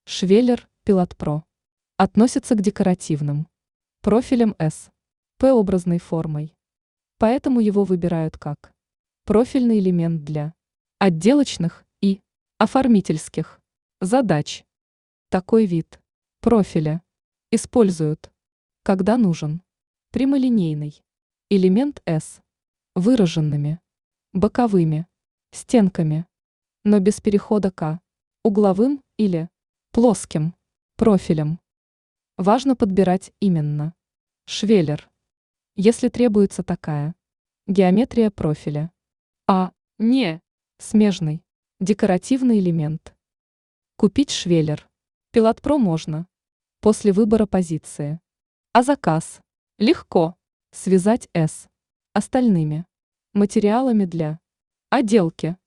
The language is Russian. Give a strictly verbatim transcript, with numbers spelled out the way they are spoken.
Швеллер Пилот Про относится к декоративным профилям эс пэ-образной формой. Поэтому его выбирают как профильный элемент для отделочных и оформительских задач. Такой вид профиля используют, когда нужен прямолинейный элемент эс выраженными боковыми стенками, но без перехода к угловым или плоским профилям. Важно подбирать именно швеллер, если требуется такая геометрия профиля, а не смежный декоративный элемент. Купить швеллер Пилот Про можно после выбора позиции, а заказ легко связать с остальными материалами для отделки.